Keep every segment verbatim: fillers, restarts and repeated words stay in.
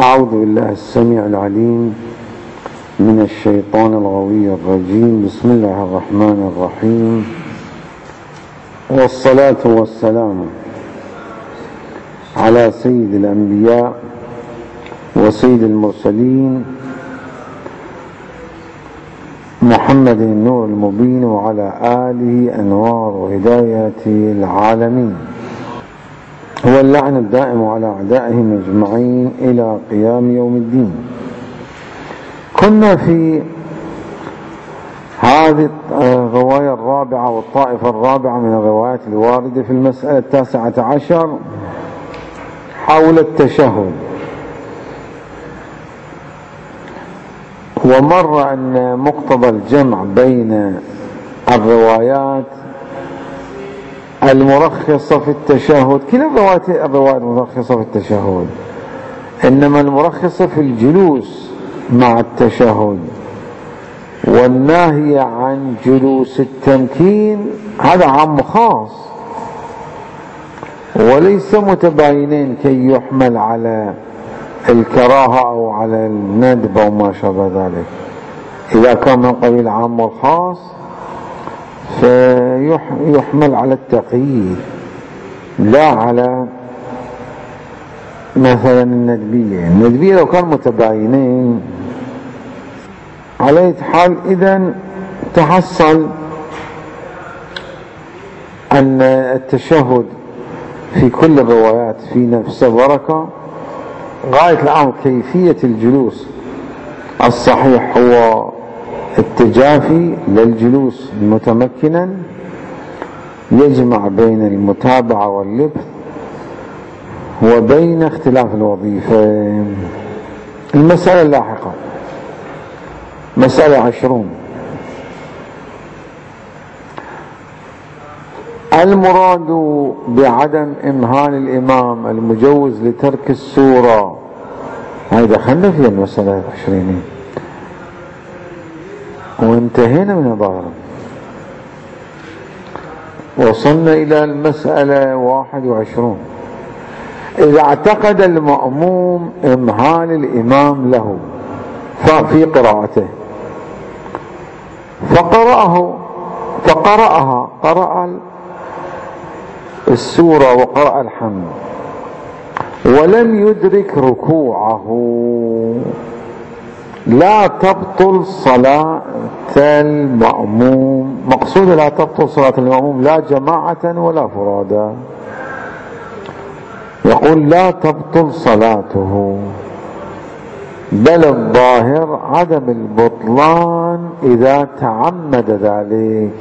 أعوذ بالله السميع العليم من الشيطان الغوي الرجيم. بسم الله الرحمن الرحيم، والصلاة والسلام على سيد الأنبياء وسيد المرسلين محمد النور المبين، وعلى آله أنوار وهداية العالمين، هو اللعن الدائم على أعدائهم أجمعين إلى قيام يوم الدين. كنا في هذه الرواية الرابعة والطائفة الرابعة من الروايات الواردة في المسألة التاسعة عشر حول التشهد، ومر أن مقتضى الجمع بين الروايات المرخصة في التشهد، كلا الروايات الروايات المرخصة في التشهد، إنما المرخصة في الجلوس مع التشهد والناهي عن جلوس التمكين هذا عام خاص، وليس متباينين كي يحمل على الكراهة أو على الندب أو ما شابه ذلك. إذا كان من قبيل عام والخاص فيحمل على التقييد لا على مثلا الندبية. الندبية لو كان متباينين على حال إذن تحصل أن التشهد في كل الروايات في نفس بركة. غاية الأمر كيفية الجلوس الصحيح هو التجافي للجلوس متمكنا يجمع بين المتابعة واللبث وبين اختلاف الوظيفة. المسألة اللاحقة مسألة عشرون، المراد بعدم إمهال الإمام المجوز لترك السورة. هاي دخلنا في المسألة العشرين وانتهينا من الظاهر، وصلنا إلى المسألة واحد وعشرون. إذا اعتقد المأموم إمهال الإمام له في قراءته فقرأه فقرأها قرأ السورة وقرأ الحمد ولم يدرك ركوعه، لا تبطل صلاة المأموم. مقصود لا تبطل صلاة المأموم لا جماعة ولا فرادا، يقول لا تبطل صلاته، بل الظاهر عدم البطلان إذا تعمد ذلك،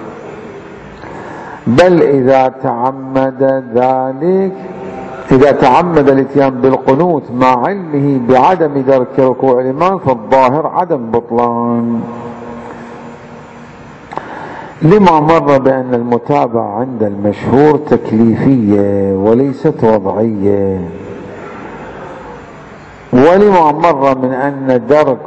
بل إذا تعمد ذلك إذا تعمد الاتيان بالقنوت مع علمه بعدم درك ركوع الإمام فالظاهر عدم بطلان، لما مر بأن المتابعة عند المشهور تكليفية وليست وضعية، ولما مر من أن درك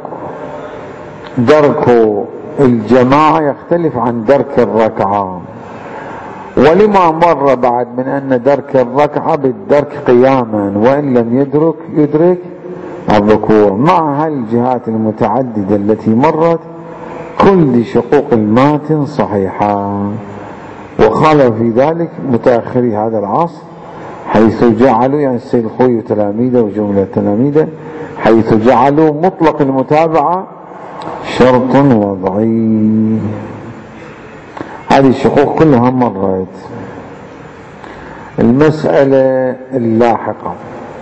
درك الجماعة يختلف عن درك الركعة، ولما مر بعد من أن درك الركعة بالدرك قياما وإن لم يدرك يدرك الركوع. مع هالجهات المتعددة التي مرت كل شقوق الماتن صحيحة، وخالف في ذلك متأخري هذا العصر حيث جعلوا يعني السيد الخوي وتلاميذه وجملة تلاميذه حيث جعلوا مطلق المتابعة شرط وضعي. هذه الشقوق كلها مرت. المسألة اللاحقة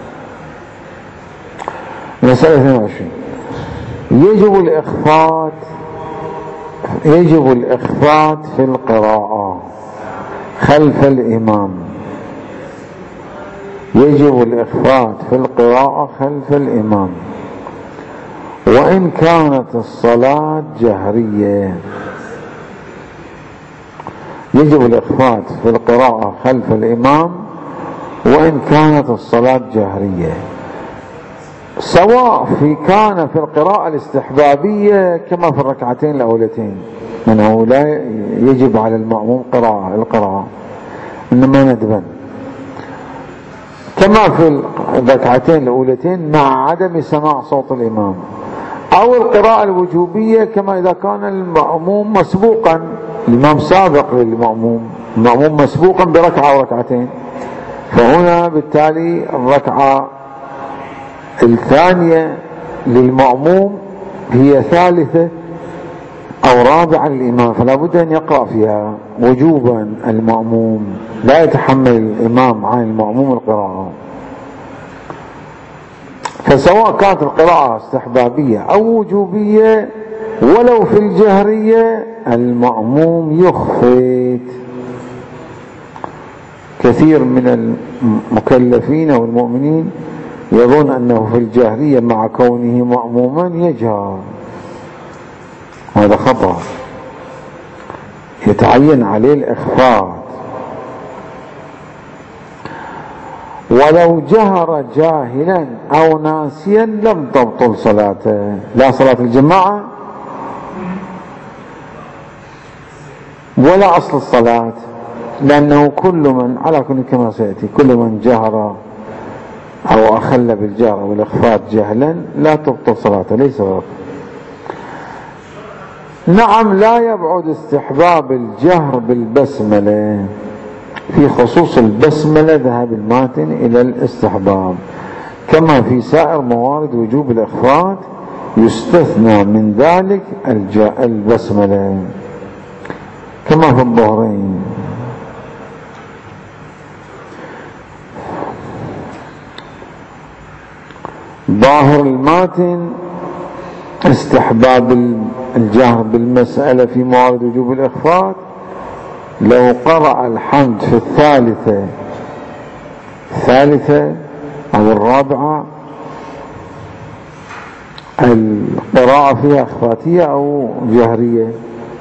مسألة اثنين وعشرين، يجب الإخفات يجب الإخفات في القراءة خلف الإمام يجب الإخفات في القراءة خلف الإمام وإن كانت الصلاة جهرية. يجب الإخفات في القراءة خلف الإمام وإن كانت الصلاة جهرية، سواء في كان في القراءة الاستحبابية كما في الركعتين الأولتين، أنه لا يجب على المأموم قراءة القراءة إنما ندبا، كما في الركعتين الأولتين مع عدم سماع صوت الإمام، أو القراءة الوجوبية كما إذا كان المأموم مسبوقا، الإمام سابق للمأموم، المأموم مسبوقا بركعة أو ركعتين، فهنا بالتالي الركعة الثانية للمأموم هي ثالثة أو رابعة للإمام، فلا بد أن يقرأ فيها وجوبا المأموم، لا يتحمل الإمام عن المأموم القراءة. فسواء كانت القراءة استحبابية أو وجوبية ولو في الجهرية المأموم يخفت. كثير من المكلفين والمؤمنين يظن أنه في الجهرية مع كونه مأموما يجهر، هذا خطأ، يتعين عليه الإخفاء. ولو جهر جاهلا أو ناسيا لم تبطل صلاته، لا صلاة الجماعة ولا أصل الصلاة، لأنه كل من على كل كما سيأتي كل من جهر أو أخل بالجهر أو الإخفاء جهلا لا تبطل صلاته، ليس غلط. نعم، لا يبعد استحباب الجهر بالبسملة، في خصوص البسملة ذهب الماتن إلى الاستحباب، كما في سائر موارد وجوب الإخفاء يستثنى من ذلك البسملة كما في الظهرين. ظاهر الماتن استحباب الجهر بالمسألة في موارد وجوب الإخفاء، لو قرأ الحمد في الثالثة الثالثة أو الرابعة القراءة فيها إخفاتية أو جهرية؟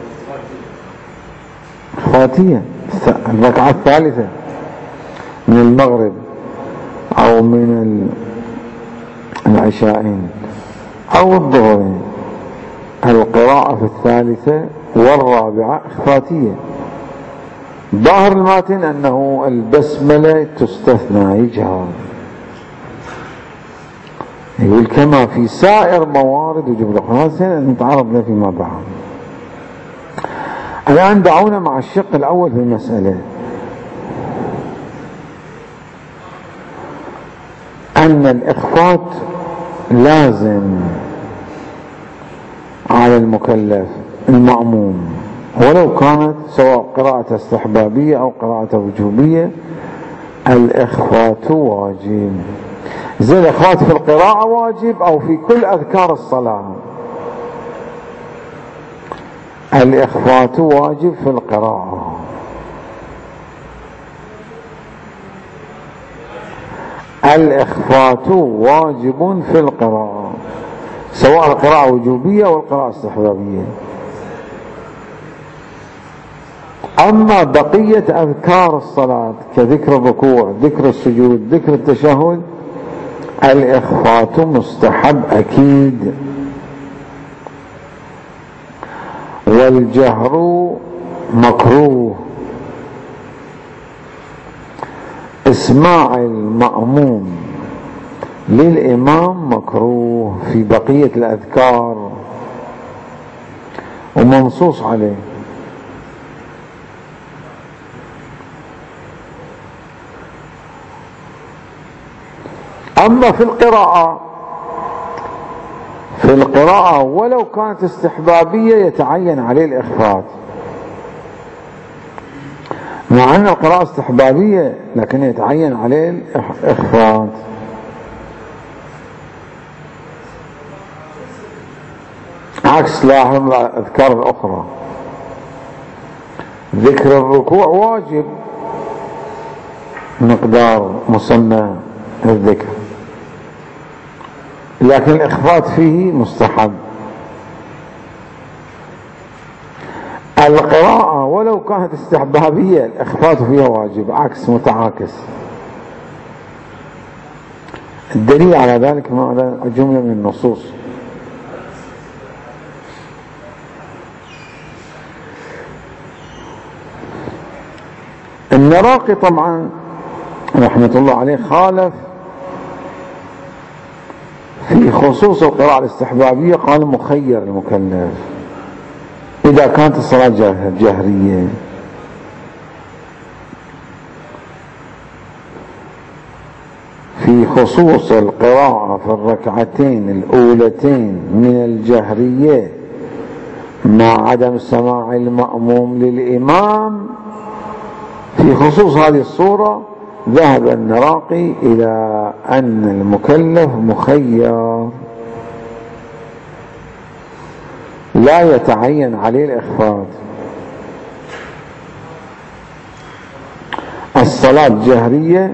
إخفاتية، الركعة الثالثة من المغرب أو من العشاءين أو الظهرين، القراءة في الثالثة والرابعة إخفاتية. ظاهر الماتن أنه البسملة تستثنى يجهر، يقول كما في سائر موارد وجوب الإخفاء نتعرض له فيما بعد. الآن دعونا مع الشق الأول في المسألة، أن الإخفاء لازم على المكلف المأموم، ولو كانت سواء قراءة استحبابية أو قراءة وجوبية الإخفاء واجب. زي الإخفاء في القراءة واجب أو في كل أذكار الصلاة، الإخفاء واجب في القراءة. الإخفاء واجب في القراءة سواء القراءة وجوبية أو القراءة استحبابية. أما بقية أذكار الصلاة كذكر الركوع، ذكر السجود، ذكر التشهد، الإخفاء مستحب أكيد، والجهر مكروه. اسماع المأموم للإمام مكروه في بقية الأذكار ومنصوص عليه. أما في القراءة في القراءة ولو كانت استحبابية يتعين عليه الإخفاء، مع أن القراءة استحبابية لكن يتعين عليه الإخفاء. عكس لاحظ الأذكار الأخرى، ذكر الركوع واجب مقدار مسمى الذكر، لكن الإخفاء فيه مستحب. القراءة ولو كانت استحبابية الإخفاء فيها واجب، عكس متعاكس. الدليل على ذلك ما جملة من النصوص. النراقي طبعا رحمة الله عليه خالف في خصوص القراءة الاستحبابية، قال مخير المكلف إذا كانت الصلاة جهرية. في خصوص القراءة في الركعتين الأولتين من الجهرية مع عدم سماع المأموم للإمام، في خصوص هذه الصورة ذهب النراقي إلى أن المكلف مخير لا يتعين عليه الإخفاض. الصلاة جهرية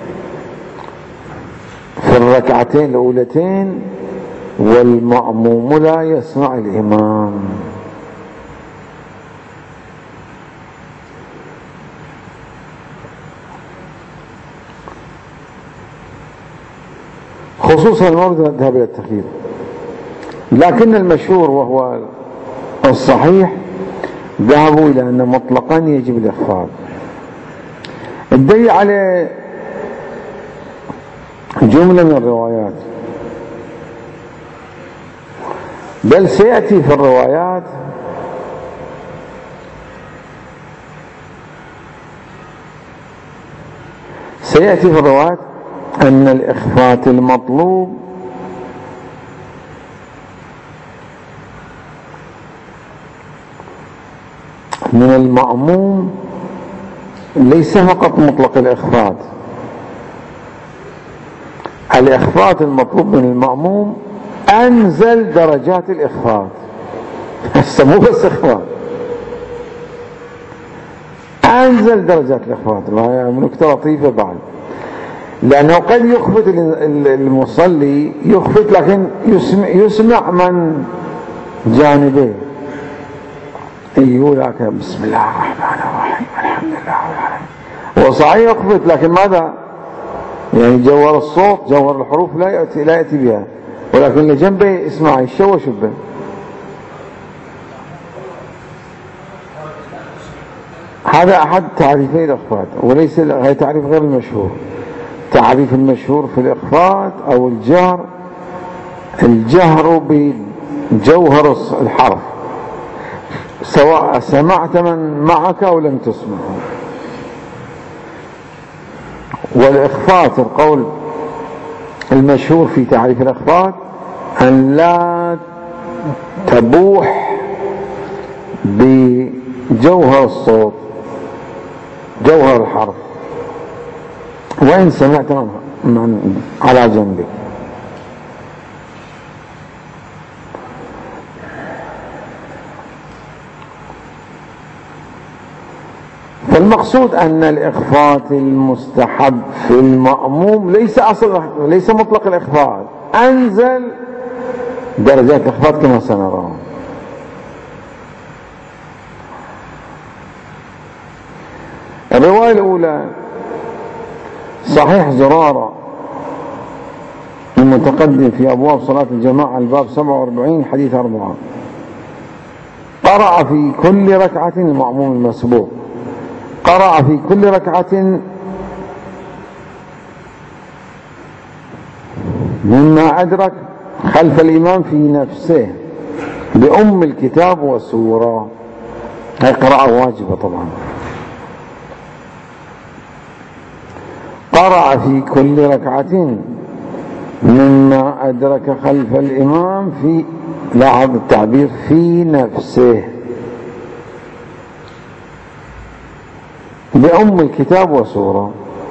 في الركعتين الأولتين والمأموم لا يسمع الإمام. خصوصا المورد ذهب إلى التخيير، لكن المشهور وهو الصحيح ذهبوا إلى أن مطلقا يجب الإخفاض. الدليل على جملة من الروايات، بل سيأتي في الروايات سيأتي في الروايات أن الإخفاء المطلوب من المأموم ليس فقط مطلق الإخفاء، الإخفاء المطلوب من المأموم أنزل درجات الإخفاء، هسه مو بس إخفاء، أنزل درجات الإخفاء. نكتة لطيفة بعد، لأنه قد يخفت المصلي يخفت لكن يسمع, يسمع من جانبه، يقول لك بسم الله الرحمن الرحيم الحمد لله رب العالمين، وصحيح يخفت لكن ماذا؟ يعني جوهر الصوت جوهر الحروف لا يأتي, لا يأتي بها، ولكن اللي جنبه يسمع يشوش به. هذا أحد تعريفي الإخفاء، وليس هذا تعريف غير المشهور. تعريف المشهور في الإخفاء أو الجهر، الجهر بجوهر الحرف سواء سمعت من معك أو لم تسمعه. والإخفاء القول المشهور في تعريف الإخفاء أن لا تبوح بجوهر الصوت جوهر الحرف وإن سمعت من على جنبك. فالمقصود أن الإخفاء المستحب في المأموم ليس أصل ليس مطلق الإخفاء، أنزل درجات الإخفاء كما سنرى. الرواية الأولى صحيح زرارة المتقدم في أبواب صلاة الجماعة الباب سبعة وأربعين حديث أربعة، قرأ في كل ركعة المأموم المسبوق، قرأ في كل ركعة مما أدرك خلف الإمام في نفسه بأم الكتاب والسورة، هي قراءة واجبة طبعا. قرأ في كل ركعة مما أدرك خلف الإمام في، لاحظ التعبير، في نفسه بأم الكتاب وسورة.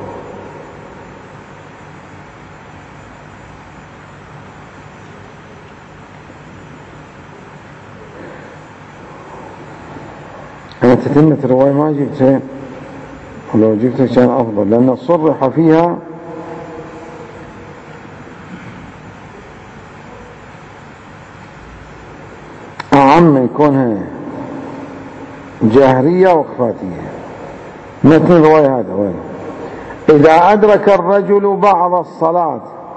أنا تتمة الرواية ما جبت شيء، ولو جبت كان أفضل، لأن صرح فيها أعم من كونها جاهرية وإخفاتية. مثل الرواية هذا وين؟ إذا أدرك الرجل بعض الصلاة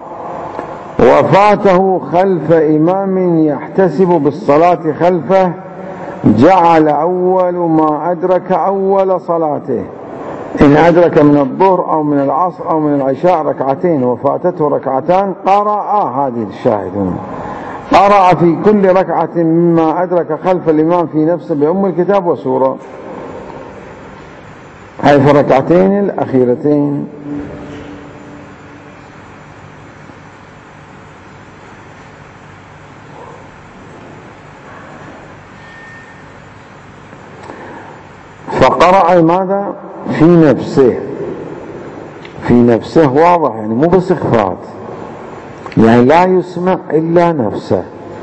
وفاته خلف إمام يحتسب بالصلاة خلفه جعل أول ما أدرك أول صلاته إن أدرك من الظهر أو من العصر أو من العشاء ركعتين وفاتته ركعتان قرأ، هذه الشاهد هنا، قرأ في كل ركعة مما أدرك خلف الإمام في نفسه بأم الكتاب وسورة، هاي في الركعتين الأخيرتين. فقرأ ماذا؟ في نفسه، في نفسه واضح، يعني مو بس إخفات، يعني لا يسمع إلا نفسه،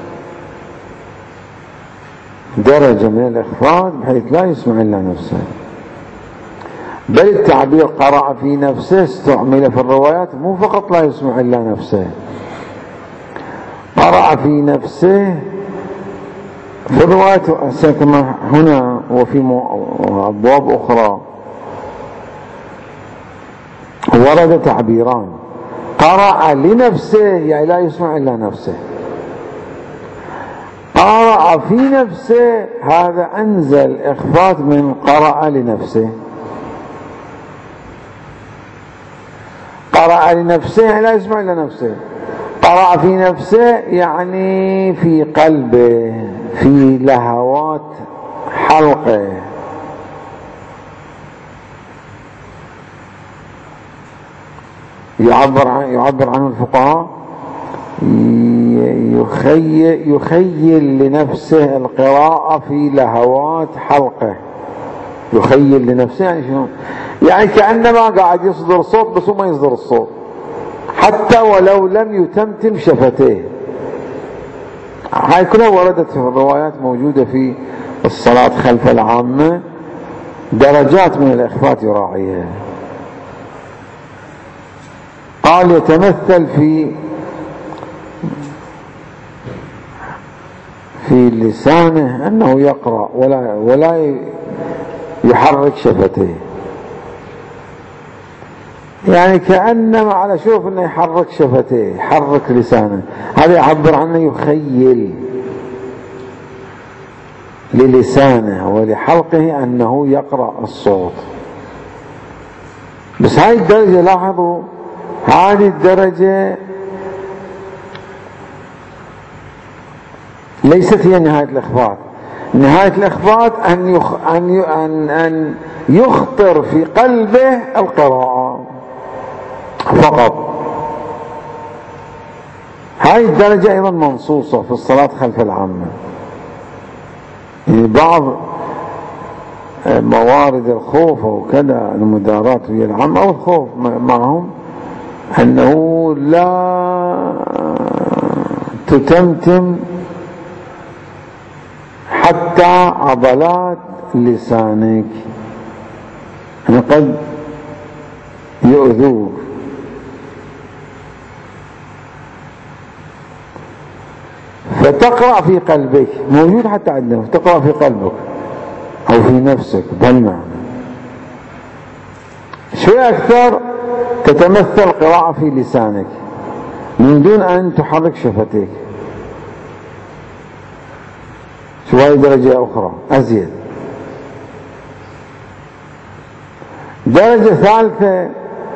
درجة من الإخفات بحيث لا يسمع إلا نفسه. بل التعبير قرأ في نفسه استعمل في الروايات مو فقط لا يسمع إلا نفسه، قرأ في نفسه في الروايات كما هنا وفي أبواب أخرى ورد تعبيران، قرأ لنفسه يعني لا يسمع إلا نفسه، قرأ في نفسه هذا أنزل إخفات من قرأ لنفسه. قرأ لنفسه يعني لا يسمع إلا نفسه، قرأ في نفسه يعني في قلبه، في لهوات حلقه. يعبر عن يعبر عنه الفقهاء يخيل, يخيل لنفسه القراءة في لهوات حلقه. يخيل لنفسه يعني شنو؟ يعني كأنما قاعد يصدر صوت بس هو ما يصدر الصوت، حتى ولو لم يتمتم شفتيه. هاي كلها وردت في الروايات موجودة في الصلاة خلف العامة، درجات من الإخفات يراعيها. قال يتمثل في في لسانه أنه يقرأ ولا ولا يحرك شفتيه، يعني كأنما على شوف أنه يحرك شفتيه، يحرك لسانه، هذا يعبر عنه يخيل للسانه ولحلقه أنه يقرأ الصوت. بس هاي الدرجة لاحظوا، هذه الدرجة ليست هي نهاية الإخفاء. نهاية الإخفاء أن, يخ... أن... أن... أن يخطر في قلبه القراءة فقط. هاي الدرجة أيضا منصوصة في الصلاة خلف العامة. يعني بعض موارد الخوف وكذا المداراة ويا العامة أو الخوف معهم أنه لا تتمتم حتى عضلات لسانك، يعني قد يؤذوك. فتقرأ في قلبك، موجود حتى عندنا، تقرأ في قلبك أو في نفسك بهالمعنى. شوي أكثر تتمثل قراءة في لسانك من دون أن تحرك شفتيك، شوي درجة أخرى أزيد. درجة ثالثة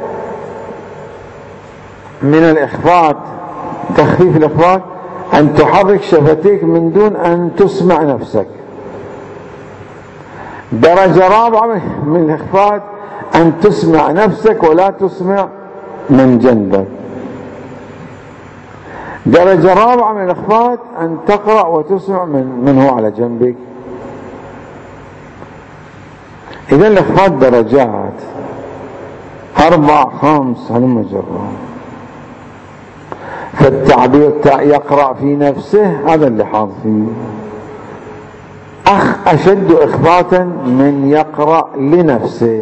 من الإخفاء، تخفيف الإخفاء، أن تحرك شفتيك من دون أن تسمع نفسك. درجة رابعة من الإخفاء أن تسمع نفسك ولا تسمع من جنبك. درجة رابعة من الإخفاء أن تقرأ وتسمع من, من هو على جنبك. إذا الإخفاء درجات أربع خمس هلم جرة. فالتعبير يقرأ في نفسه هذا اللي حاض فيه أخ أشد إخفاء من يقرأ لنفسه.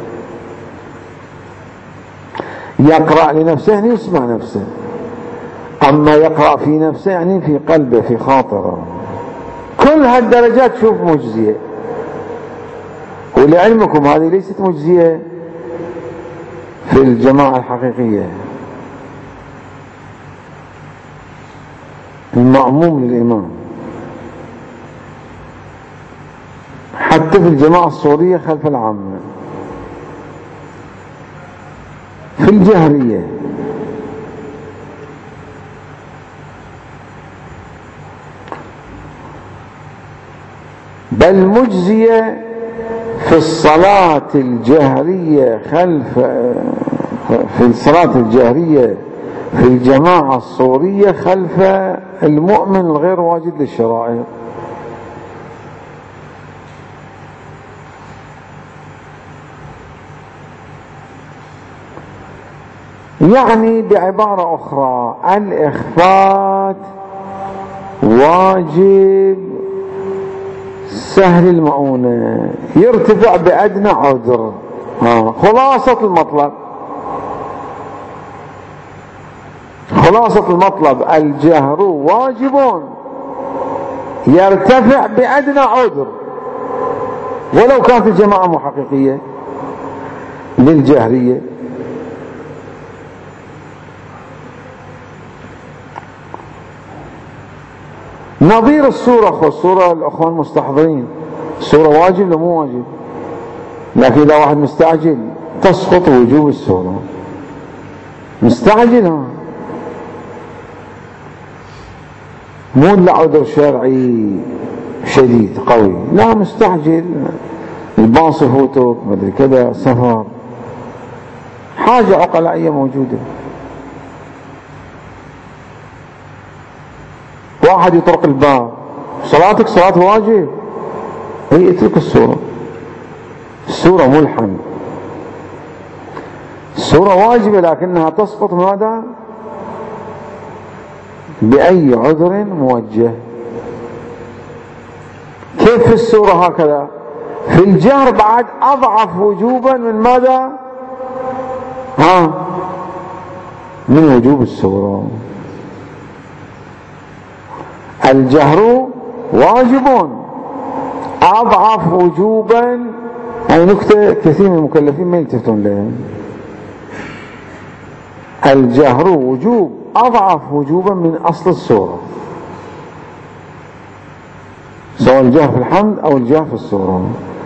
يقرأ لنفسه يعني يسمع نفسه، أما يقرأ في نفسه يعني في قلبه في خاطره. كل هالدرجات شوف مجزية، ولعلمكم هذه ليست مجزية في الجماعة الحقيقية، المأموم للإمام. حتى في الجماعة الصورية خلف العامة في الجهرية. بل مجزية في الصلاة الجهرية خلف في الصلاة الجهرية في الجماعة الصورية خلف المؤمن الغير واجد للشرائع. يعني بعبارة أخرى الإخفات واجب سهل المؤونة، يرتفع بأدنى عذر. خلاصة المطلب خلاصة المطلب الجهر واجب يرتفع بأدنى عذر، ولو كانت الجماعة مو حقيقية للجهرية. نظير السورة، خو السورة الأخوان مستحضرين، السورة واجب لو مو واجب؟ لكن إذا واحد مستعجل تسقط وجوب السورة. مستعجل ها مو لعذر شرعي شديد قوي، لا مستعجل، الباص يفوتك مدري كذا، سفر، حاجة عقلائية موجودة. واحد يطرق الباب، صلاتك صلاة واجب، هي اترك السورة. السورة ملحن، السورة واجبة لكنها تسقط ماذا؟ بأي عذر موجه. كيف في السورة هكذا؟ في الجهر بعد أضعف وجوبا من ماذا؟ ها من وجوب السورة. الجهر واجب أضعف وجوبا، هاي نكتة كثير من المكلفين ما يلتفتون لها. الجهر وجوب أضعف وجوبا من أصل السورة، سواء الجهر في الحمد أو الجهر في السورة.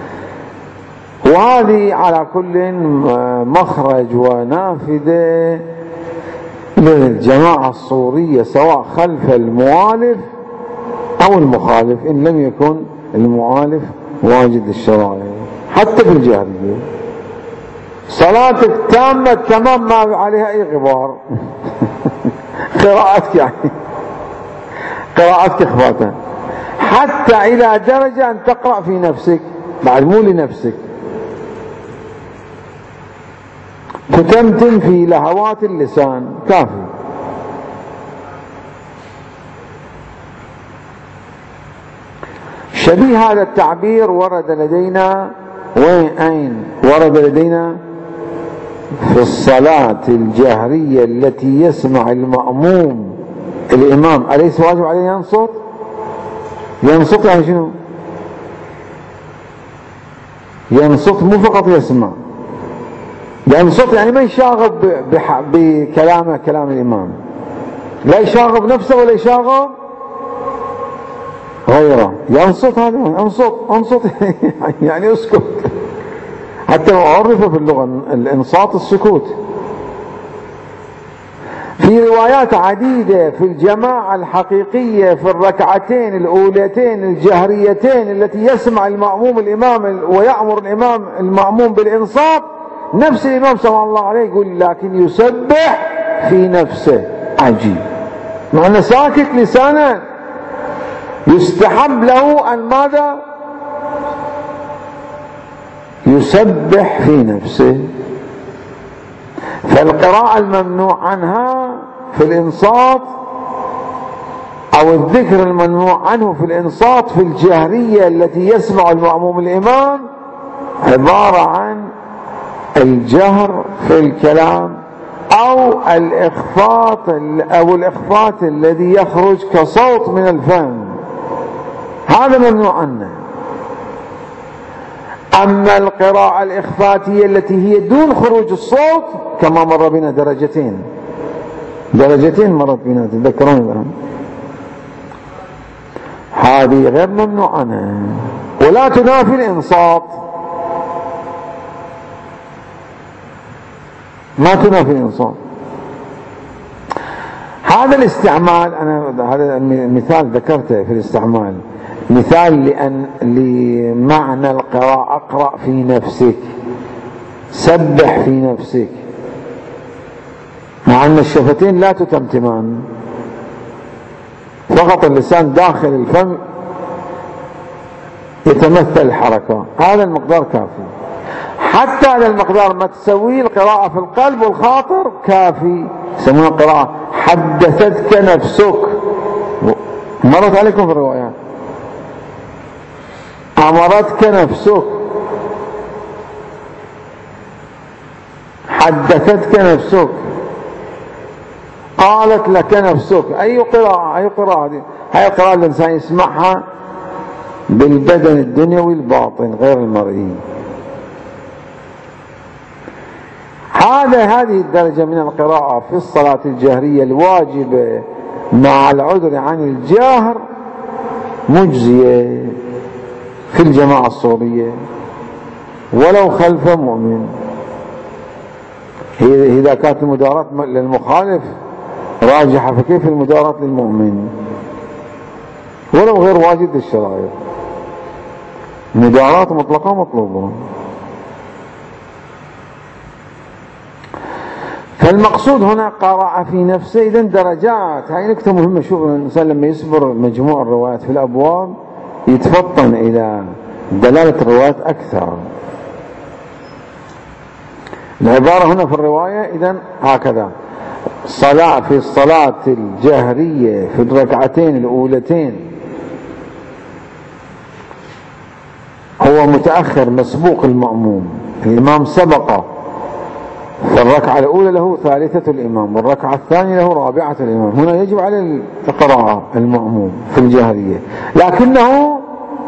وهذه على كل مخرج ونافذة للجماعة الصورية سواء خلف المؤلف أو المخالف، إن لم يكن المؤلف واجد للشرائع. حتى في الجهرية صلاتك تامة تمام ما عليها أي غبار قراءتك يعني قراءتك إخفاتا، حتى إلى درجة أن تقرأ في نفسك بعد مو لنفسك، تتمتم في لهوات اللسان كافي. شبيه هذا التعبير ورد لدينا وين أين ورد لدينا في الصلاة الجهرية التي يسمع المأموم الإمام أليس واجب عليه ينصت؟ ينصت يعني شنو؟ ينصت مو فقط يسمع، ينصت يعني ما يشاغب بكلامه كلام الإمام، لا يشاغب نفسه ولا يشاغب غيره. ينصت هذا انصت انصت يعني اسكت، حتى عرف في اللغة الانصات السكوت. في روايات عديدة في الجماعة الحقيقية في الركعتين الأولتين الجهريتين التي يسمع المأموم الإمام ويأمر الإمام المأموم بالإنصات، نفس الإمام صلى الله عليه يقول لكن يسبح في نفسه. عجيب، مع أنه ساكت لسانا، يستحب له أن ماذا؟ يسبح في نفسه. فالقراءة الممنوع عنها في الإنصات أو الذكر الممنوع عنه في الإنصات في الجهرية التي يسمع المأموم الإمام عبارة عن الجهر في الكلام أو الإخفاط أو الإخفاط الذي يخرج كصوت من الفم، هذا ممنوع عنه. أما القراءة الإخفاتية التي هي دون خروج الصوت كما مر بنا درجتين درجتين مرت بنا تذكرون الآن، هذه غير ممنوع عنها ولا تنافي الإنصات. ما تنافي الإنصاف. هذا الاستعمال، أنا هذا المثال ذكرته في الاستعمال، مثال لأن لمعنى القراءة. اقرأ في نفسك، سبح في نفسك، مع أن الشفتين لا تتمتمان، فقط اللسان داخل الفم يتمثل الحركة، هذا المقدار كافي. حتى هذا المقدار ما تسويه القراءة في القلب والخاطر كافي، يسمونها قراءة حدثتك نفسك. مرت عليكم في الروايات، أمرتك نفسك، حدثتك نفسك، قالت لك نفسك. أي قراءة، أي قراءة دي؟ هاي القراءة الإنسان يسمعها بالبدن الدنيوي الباطن غير المرئي. هذا هذه الدرجة من القراءة في الصلاة الجهرية الواجبة مع العذر عن الجهر مجزية في الجماعة الصورية ولو خلف مؤمن. إذا كانت المداراة للمخالف راجحة، فكيف المداراة للمؤمن ولو غير واجد الشرائع؟ مداراة مطلقة مطلوبة. فالمقصود هنا قراءة في نفسه. إذن درجات، هاي نكتة مهمة. شوف الإنسان لما يصبر مجموع الروايات في الأبواب يتفطن إلى دلالة الروايات أكثر. العبارة هنا في الرواية إذن هكذا: صلاة في الصلاة الجهرية في الركعتين الأولتين هو متأخر مسبوق المأموم، الإمام سبقه في الركعة الأولى له ثالثة الإمام، والركعة الثانية له رابعة الإمام. هنا يجب على القراءة المأموم في الجهرية، لكنه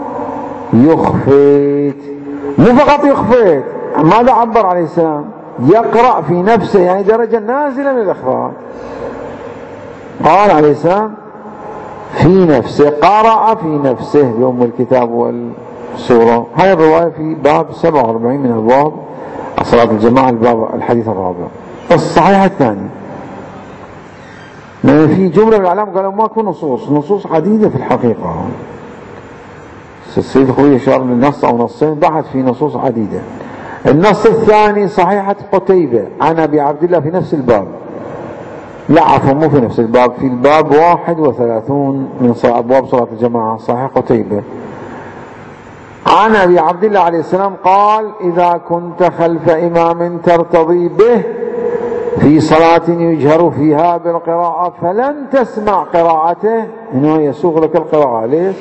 يخفت. مو فقط يخفت، ماذا عبر عليه السلام؟ يقرأ في نفسه، يعني درجة نازلة من الإخفاء. قال عليه السلام في نفسه، قرأ في نفسه بأم الكتاب والسورة. هذه الرواية في باب سبعة وأربعين من أبواب صلاة الجماعة، الباب الحديث الرابع. الصحيح الثاني، لأن في جملة من العلماء قالوا ماكو نصوص، نصوص عديدة في الحقيقة. السيد الخوي أشار للنص أو نصين، بحث في نصوص عديدة. النص الثاني صحيحة قتيبة عن أبي عبد الله في نفس الباب، لا عفوا مو في نفس الباب، في الباب واحد وثلاثون من أبواب صلاة الجماعة، صحيح قتيبة عن أبي عبد الله عليه السلام قال: إذا كنت خلف إمام ترتضي به في صلاة يجهر فيها بالقراءة فلن تسمع قراءته، إنه يسوق لك القراءة. ليش؟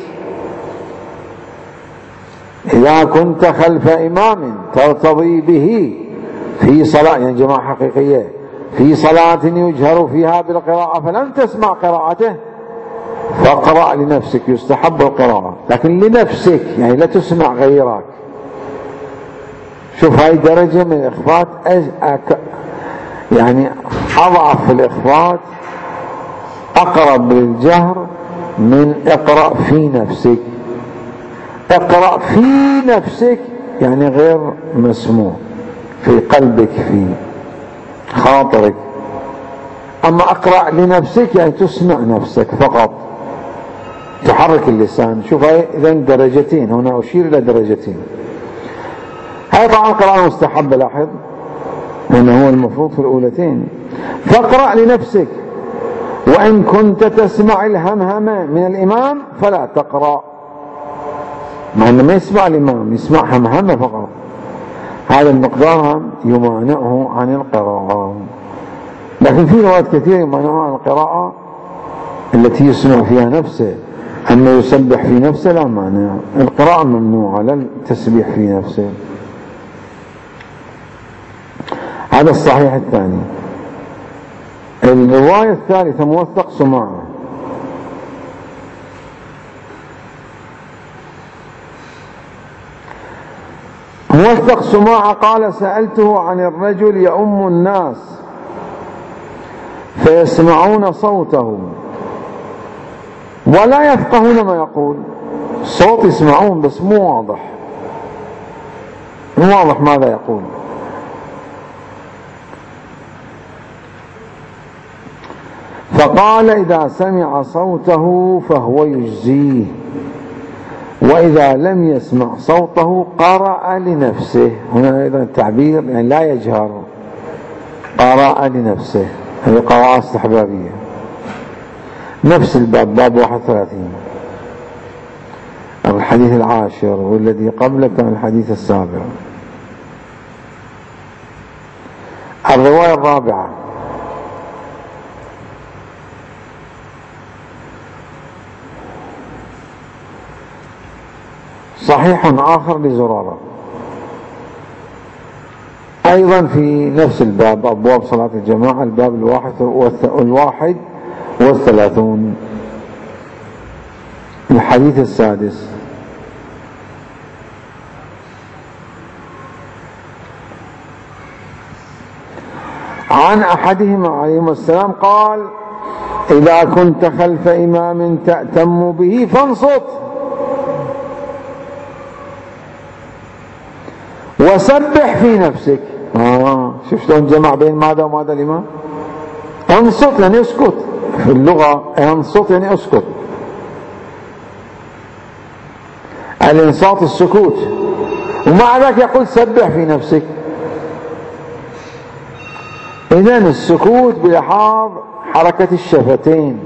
إذا كنت خلف إمام ترتضي به في صلاة، يعني جماعة حقيقية، في صلاة يجهر فيها بالقراءة فلن تسمع قراءته فاقرأ لنفسك. يستحب القراءة لكن لنفسك، يعني لا تسمع غيرك. شوف هاي درجة من الإخفاء، يعني أضعف في الإخفاء، أقرب للجهر من اقرأ في نفسك. اقرأ في نفسك يعني غير مسموع، في قلبك، في خاطرك. أما اقرأ لنفسك يعني تسمع نفسك فقط، تحرك اللسان. شوف هاي إذن درجتين، هنا أشير إلى درجتين. هاي طبعا القراءة مستحبة، لاحظ لأنه هو المفروض في الأولتين. فاقرأ لنفسك، وإن كنت تسمع الهمهمة من الإمام فلا تقرأ. مع أنه ما يسمع الإمام، يسمع همهمة فقط، هذا المقدار يمانعه عن القراءة. لكن في روايات كثيرة يمانعه عن القراءة التي يسمع فيها نفسه. أنه يسبح في نفسه لا مانع، القراءة ممنوعة، لا التسبيح في نفسه. هذا الصحيح الثاني. الرواية الثالثة موثق سماعة. موثق سماعة قال: سألته عن الرجل يؤم الناس فيسمعون صوته ولا يفقهون ما يقول. صوت يسمعون بس مو واضح، مو واضح ماذا يقول. فقال إذا سمع صوته فهو يجزيه، وإذا لم يسمع صوته قرأ لنفسه. هنا أيضا التعبير يعني لا يجهر، قرأ لنفسه، هذه قراءة استحبابية. نفس الباب، باب واحد وثلاثين، الحديث العاشر، والذي قبله كان الحديث السابع. الرواية الرابعة: صحيح آخر لزرارة، أيضا في نفس الباب، أبواب صلاة الجماعة، الباب الواحد والواحد والثلاثون، الحديث السادس. عن أحدهما عليهما السلام قال: إذا كنت خلف إمام تأتم به فانصت وسبح في نفسك. آه شوف شلون جمع بين ماذا وماذا الإمام. انصت يعني اسكت، في اللغة انصت يعني اسكت، الانصات السكوت، ومع ذلك يقول سبح في نفسك. إذن السكوت بلحاظ حركة الشفتين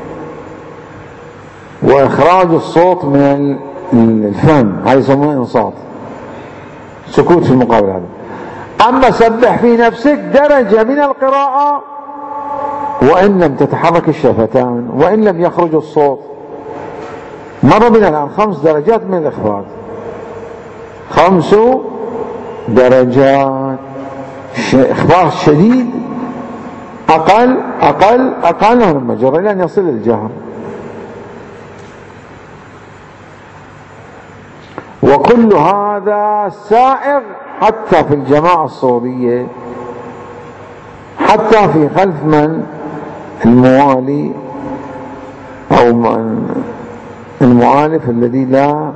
وإخراج الصوت من الفم، هذا يسمونه إنصات، سكوت في المقابل هذا. أما سبح في نفسك درجة من القراءة، وإن لم تتحرك الشفتان وإن لم يخرج الصوت. مر بنا الآن خمس درجات من الإخراج، خمس درجات. إخبار شديد، أقل أقل أقل من المجرى إلى أن يصل الجهر. وكل هذا سائغ حتى في الجماعة الصورية، حتى في خلف من الموالي أو من المعالف الذي لا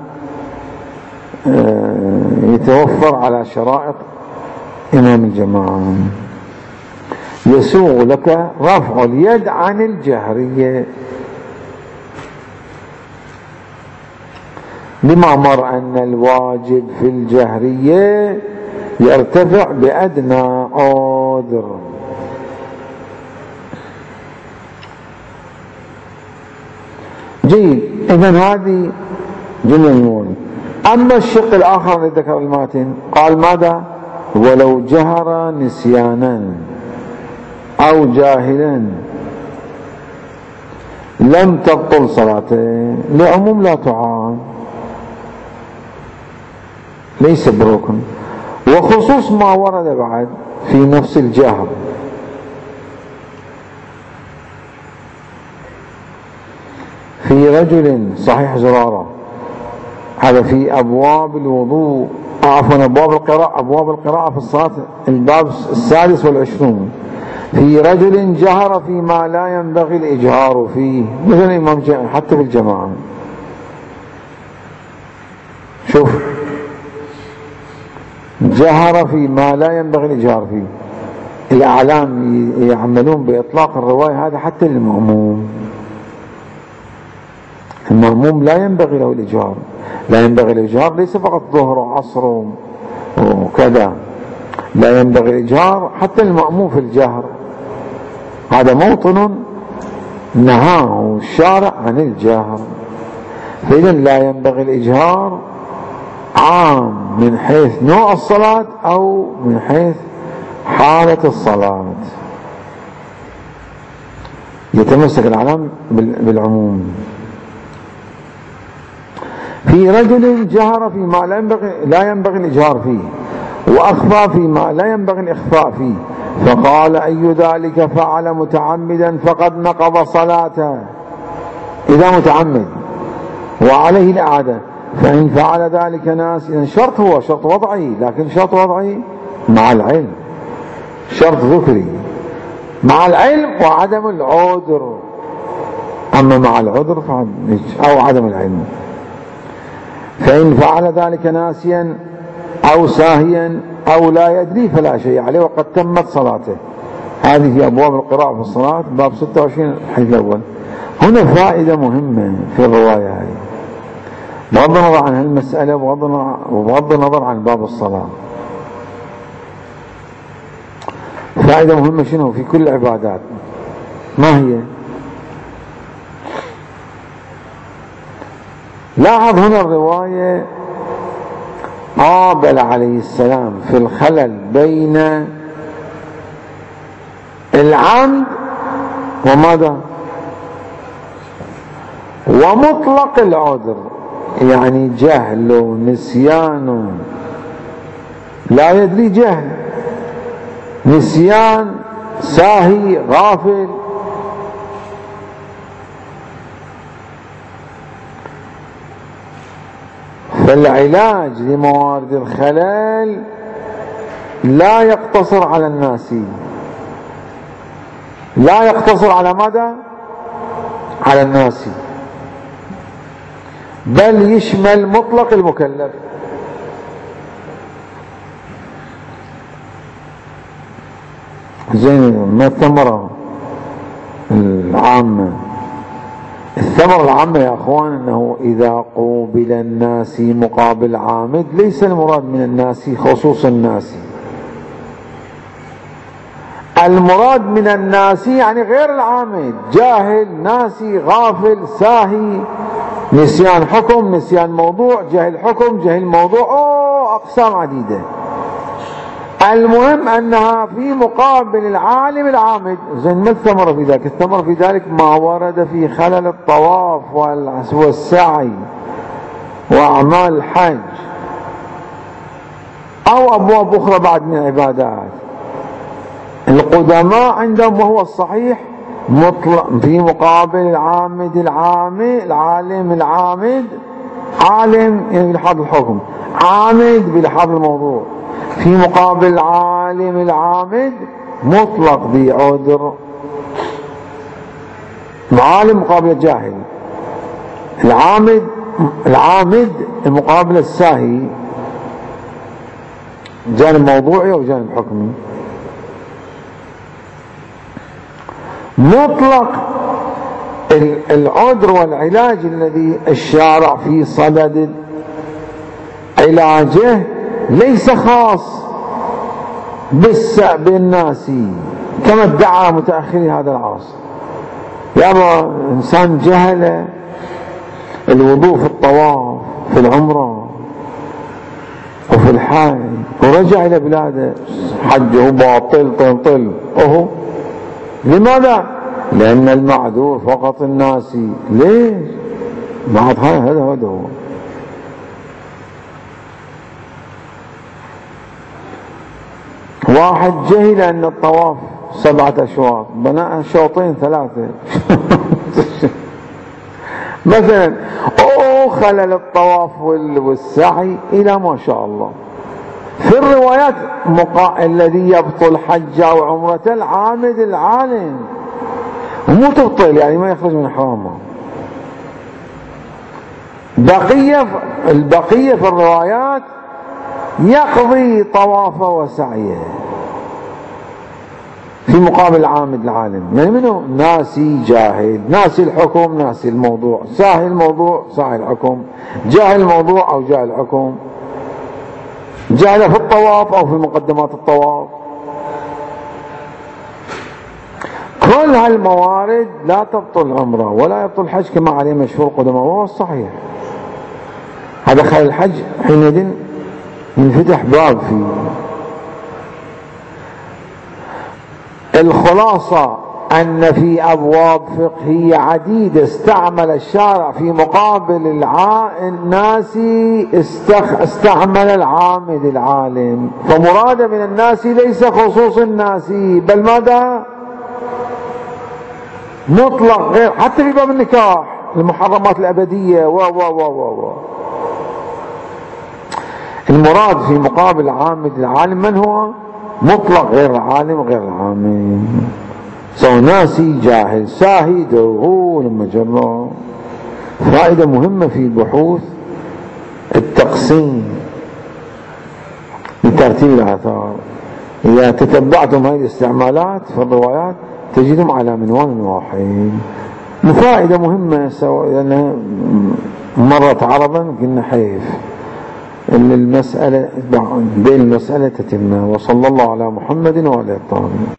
يتوفر على شرائط إمام الجماعة. يسوغ لك رفع اليد عن الجهرية، لما مر أن الواجب في الجهرية يرتفع بأدنى عذر. جيد، إذن هذه جملة المولى. أما الشق الآخر الذي ذكر الماتن قال ماذا؟ ولو جهر نسيانا أو جاهلا لم تبطل صلاته، لعموم لا تعان، ليس بركن. وخصوص ما ورد بعد في نفس الجهر، في رجل صحيح زرارة، هذا في أبواب الوضوء، عفوا أبواب القراءة، أبواب القراءة في الصلاة، الباب السادس والعشرون. في رجل جهر فيما لا ينبغي الإجهار فيه، مثل الإمام حتى في الجماعة. شوف، جهر فيما لا ينبغي الإجهار فيه. الأعلام يعملون بإطلاق الرواية هذا حتى للمأموم. المأموم لا ينبغي له الإجهار، لا ينبغي الإجهار ليس فقط ظهر وعصر وكذا، لا ينبغي الإجهار حتى المأموم في الجهر. هذا موطن نهاه الشارع عن الجهر، فإذا لا ينبغي الإجهار عام من حيث نوع الصلاة أو من حيث حالة الصلاة. يتمسك العلم بالعموم. في رجل جهر فيما لا ينبغي, لا ينبغي الإجهار فيه، وأخفى فيما لا ينبغي الإخفاء فيه، فقال أي ذلك فعل متعمدا فقد نقض صلاته، إذا متعمد وعليه الإعادة. فإن فعل ذلك ناس، إذن شرط هو شرط وضعي، لكن شرط وضعي مع العلم، شرط ذكري مع العلم وعدم العذر. أما مع العذر أو عدم العلم، فإن فعل ذلك ناسيا أو ساهيا أو لا يدري فلا شيء عليه وقد تمت صلاته. هذه في أبواب القراءة في الصلاة باب ستة وعشرين الحديث الأول. هنا فائدة مهمة في الرواية هذه بغض النظر عن هالمسألة وبغض النظر عن باب الصلاة. فائدة مهمة شنو في كل العبادات؟ ما هي؟ لاحظ هنا الرواية قابل عليه السلام في الخلل بين العمد وماذا؟ ومطلق العذر، يعني جهل ونسيان، لا يدري، جهل، نسيان، ساهي، غافل. فالعلاج لموارد الخلل لا يقتصر على الناسي، لا يقتصر على ماذا؟ على الناسي، بل يشمل مطلق المكلف. زين، ما الثمرة العامة؟ الثمرة العامة يا أخوان أنه إذا قوبل الناس مقابل عامد ليس المراد من الناس خصوص الناس، المراد من الناس يعني غير العامد، جاهل، ناسي، غافل، ساهي، نسيان حكم، نسيان موضوع، جهل حكم، جهل موضوع، أوه أقسام عديدة. المهم أنها في مقابل العالم العامد. زين، ما الثمرة في ذلك؟ الثمرة في ذلك ما ورد في خلل الطواف والسعي وأعمال الحج أو أبواب أخرى بعد من العبادات. القدماء عندهم وهو الصحيح مطلق في مقابل العامد العامد العالم العامد، عالم يعني بلحاظ الحكم، عامد بلحاظ الموضوع. في مقابل العالم العامد مطلق ذي عذر، العالم مقابل الجاهل، العامد العامد المقابل الساهي، جانب موضوعي أو جانب حكمي. مطلق العذر والعلاج الذي الشارع في صدد علاجه ليس خاص بالناس كما ادعى متأخري هذا العصر. يابا إنسان جهل الوضوء في الطواف في العمرة وفي الحج ورجع إلى بلاده حجه باطل طل طل أهو. لماذا؟ لأن المعذور فقط الناسي. ليش؟ بعد هذا هذا هو واحد جهل أن الطواف سبعة أشواط بناء شوطين ثلاثة مثلا، أو خلل الطواف والسعي إلى ما شاء الله. في الروايات مقا... الذي يبطل حج أو عمرة العامد العالم، مو تبطل يعني ما يخرج من حرامه. بقية البقية في الروايات يقضي طوافه وسعيه في مقابل العامد العالم. يعني منه ناسي جاهل، ناسي الحكم ناسي الموضوع، ساهي الموضوع ساهي الحكم، جاهل الموضوع أو جاهل الحكم، جاهل في الطواف أو في مقدمات الطواف. كل هالموارد لا تبطل العمرة ولا يبطل الحج كما عليه مشهور قدماء، وهو الصحيح. هذا خلال الحج حينئذ ينفتح باب فيه. الخلاصة أن في أبواب فقهية عديدة استعمل الشارع في مقابل الع... الناس استخ... استعمل العامد العالم، فمراد من الناس ليس خصوص الناس بل ماذا؟ مطلق غير، حتى في باب النكاح المحرمات الأبدية و و و و المراد في مقابل العامد العالم من هو؟ مطلق غير العالم غير العامد، سواء ناسي جاهل ساهي دهول مجرى. فائدة مهمة في بحوث التقسيم لترتيب الآثار. إذا تتبعتم هذه الاستعمالات في الروايات تجدهم على منوال واحد. فائدة مهمة سواء لأنها مرت عرضا قلنا حيف إن المسألة بين المسألة تتم. وصلى الله على محمد وعلى آله.